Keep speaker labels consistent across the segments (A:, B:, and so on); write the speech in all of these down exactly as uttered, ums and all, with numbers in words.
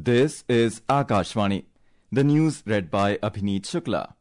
A: This is Akashvani. The news read by Abhineet Shukla.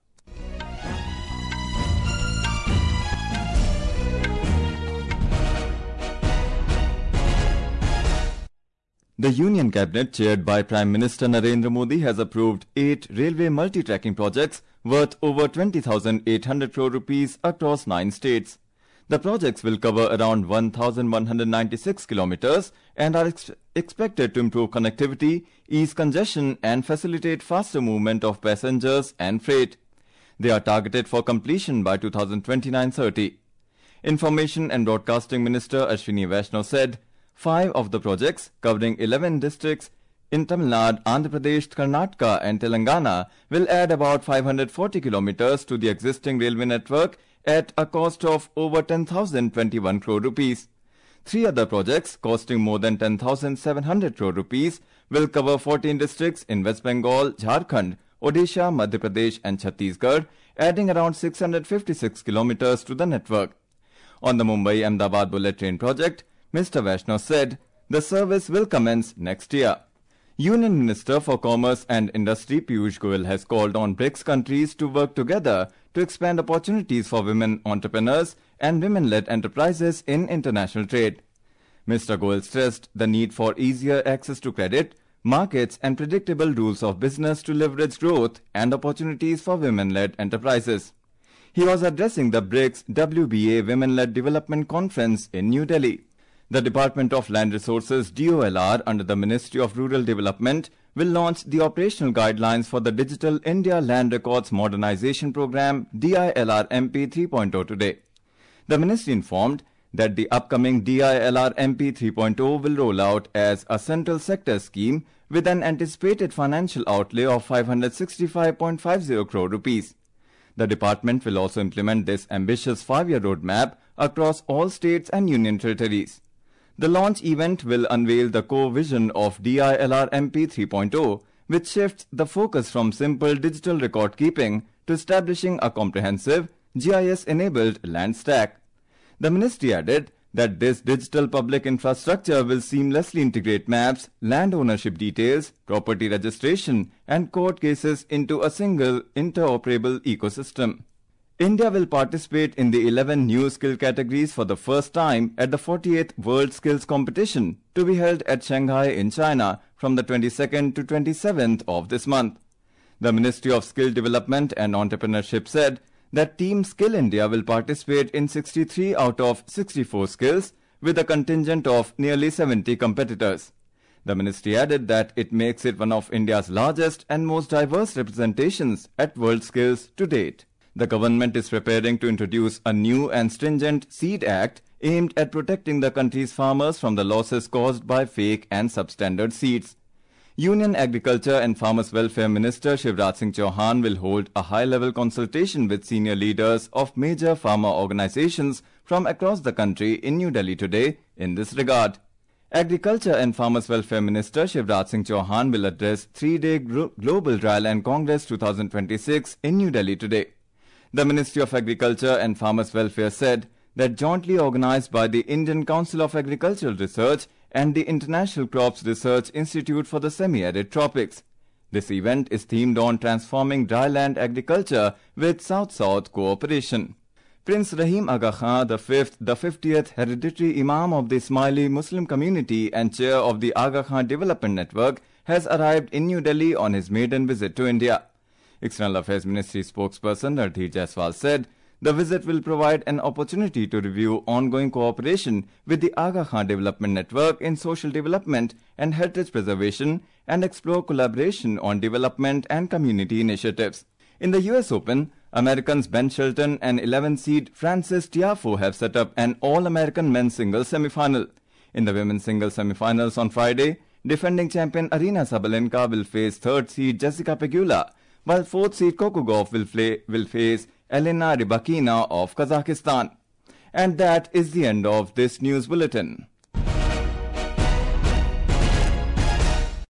A: The Union Cabinet, chaired by Prime Minister Narendra Modi, has approved eight railway multi-tracking projects worth over twenty thousand eight hundred crore rupees across nine states. The projects will cover around one thousand one hundred ninety-six kilometers and are ex expected to improve connectivity, ease congestion and facilitate faster movement of passengers and freight. They are targeted for completion by two thousand twenty-nine thirty. Information and Broadcasting Minister Ashwini Vaishnaw said five of the projects, covering eleven districts in Tamil Nadu, Andhra Pradesh, Karnataka and Telangana, will add about five hundred forty kilometers to the existing railway network at a cost of over ten thousand twenty-one crore rupees. Three other projects, costing more than ten thousand seven hundred crore rupees, will cover fourteen districts in West Bengal, Jharkhand, Odisha, Madhya Pradesh and Chhattisgarh, adding around six hundred fifty-six kilometers to the network. On the Mumbai-Ahmedabad bullet train project, Mister Vaishnaw said the service will commence next year. Union Minister for Commerce and Industry Piyush Goyal has called on BRICS countries to work together to expand opportunities for women entrepreneurs and women-led enterprises in international trade. Mister Goyal stressed the need for easier access to credit, markets and predictable rules of business to leverage growth and opportunities for women-led enterprises. He was addressing the BRICS W B A Women-led Development Conference in New Delhi. The Department of Land Resources D O L R under the Ministry of Rural Development will launch the operational guidelines for the Digital India Land Records Modernization Program D I L R M P three point oh today. The ministry informed that the upcoming D I L R M P three point oh will roll out as a central sector scheme with an anticipated financial outlay of five hundred sixty-five point five zero crore rupees. The department will also implement this ambitious five-year roadmap across all states and union territories. The launch event will unveil the core vision of D I L R M P three point oh, which shifts the focus from simple digital record keeping to establishing a comprehensive G I S-enabled land stack. The ministry added that this digital public infrastructure will seamlessly integrate maps, land ownership details, property registration and court cases into a single interoperable ecosystem. India will participate in the eleven new skill categories for the first time at the forty-eighth World Skills Competition to be held at Shanghai in China from the twenty-second to twenty-seventh of this month. The Ministry of Skill Development and Entrepreneurship said that Team Skill India will participate in sixty-three out of sixty-four skills with a contingent of nearly seventy competitors. The ministry added that it makes it one of India's largest and most diverse representations at World Skills to date. The government is preparing to introduce a new and stringent Seed Act aimed at protecting the country's farmers from the losses caused by fake and substandard seeds. Union Agriculture and Farmers Welfare Minister Shivraj Singh Chauhan will hold a high-level consultation with senior leaders of major farmer organizations from across the country in New Delhi today in this regard. Agriculture and Farmers Welfare Minister Shivraj Singh Chauhan will address three-day Global Dryland Congress twenty twenty-six in New Delhi today. The Ministry of Agriculture and Farmers Welfare said that jointly organized by the Indian Council of Agricultural Research and the International Crops Research Institute for the Semi-Arid Tropics. This event is themed on transforming dryland agriculture with South-South cooperation. Prince Rahim Aga Khan the fifth, the fiftieth hereditary Imam of the Ismaili Muslim community and chair of the Aga Khan Development Network, has arrived in New Delhi on his maiden visit to India. External Affairs Ministry spokesperson Ardhir Jaiswal said the visit will provide an opportunity to review ongoing cooperation with the Aga Khan Development Network in social development and heritage preservation and explore collaboration on development and community initiatives. In the U S Open, Americans Ben Shelton and eleventh seed Frances Tiafoe have set up an All-American men's singles semi-final. In the women's singles semi-finals on Friday, defending champion Aryna Sabalenka will face third seed Jessica Pegula, while fourth seed Coco Gauff will, play, will face Elena Rybakina of Kazakhstan. And that is the end of this news bulletin.